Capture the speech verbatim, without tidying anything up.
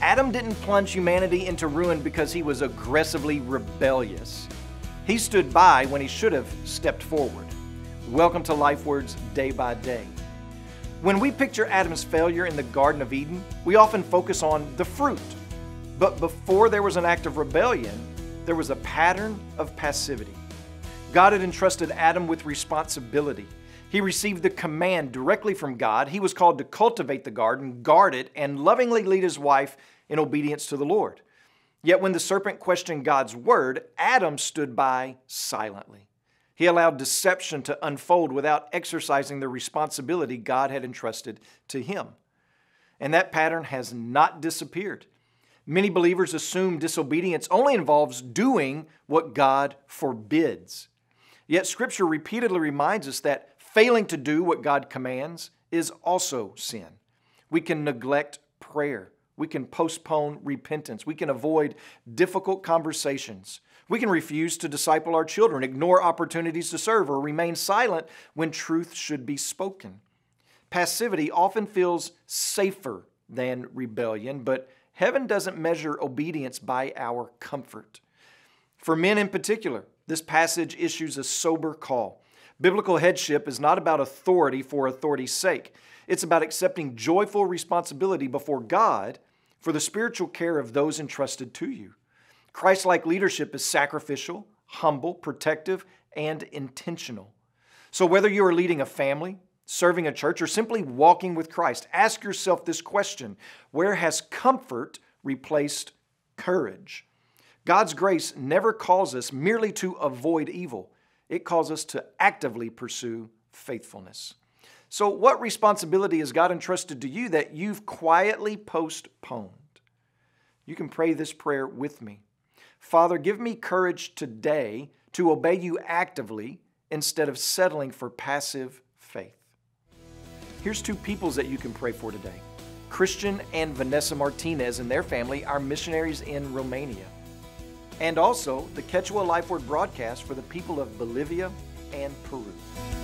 Adam didn't plunge humanity into ruin because he was aggressively rebellious. He stood by when he should have stepped forward. Welcome to LifeWords Day by Day. When we picture Adam's failure in the Garden of Eden, we often focus on the fruit. But before there was an act of rebellion, there was a pattern of passivity. God had entrusted Adam with responsibility. He received the command directly from God. He was called to cultivate the garden, guard it, and lovingly lead his wife in obedience to the Lord. Yet when the serpent questioned God's word, Adam stood by silently. He allowed deception to unfold without exercising the responsibility God had entrusted to him. And that pattern has not disappeared. Many believers assume disobedience only involves doing what God forbids. Yet Scripture repeatedly reminds us that failing to do what God commands is also sin. We can neglect prayer. We can postpone repentance. We can avoid difficult conversations. We can refuse to disciple our children, ignore opportunities to serve, or remain silent when truth should be spoken. Passivity often feels safer than rebellion, but heaven doesn't measure obedience by our comfort. For men in particular, this passage issues a sober call. Biblical headship is not about authority for authority's sake. It's about accepting joyful responsibility before God for the spiritual care of those entrusted to you. Christ-like leadership is sacrificial, humble, protective, and intentional. So whether you are leading a family, serving a church, or simply walking with Christ, ask yourself this question: where has comfort replaced courage? God's grace never calls us merely to avoid evil. It calls us to actively pursue faithfulness. So what responsibility has God entrusted to you that you've quietly postponed? You can pray this prayer with me. Father, give me courage today to obey you actively instead of settling for passive faith. Here's two peoples that you can pray for today. Christian and Vanessa Martinez and their family are missionaries in Romania. And also the Quechua LifeWord broadcast for the people of Bolivia and Peru.